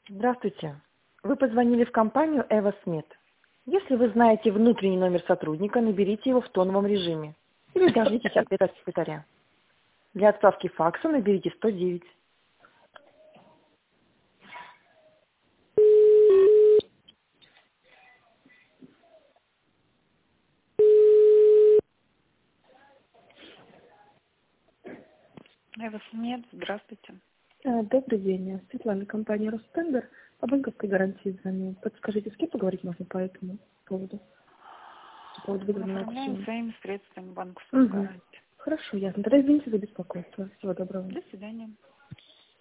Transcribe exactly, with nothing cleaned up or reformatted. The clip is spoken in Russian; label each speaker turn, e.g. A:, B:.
A: Здравствуйте. Вы позвонили в компанию «Эвосмед». Если вы знаете внутренний номер сотрудника, наберите его в тоновом режиме или дождитесь ответа от секретаря. Для отправки факса наберите сто девять.
B: Эвосмед, здравствуйте.
C: Э, Добрый день. Светлана, компания «Ростендер». По банковской гарантии звоню. Подскажите, с кем поговорить можно по этому поводу? По поводу
B: Мы
C: выданного
B: оформляем
C: аукциона.
B: своими средствами банковскую
C: Угу.
B: гарантию.
C: Хорошо, ясно. Тогда извините за беспокойство. Всего доброго.
B: До свидания.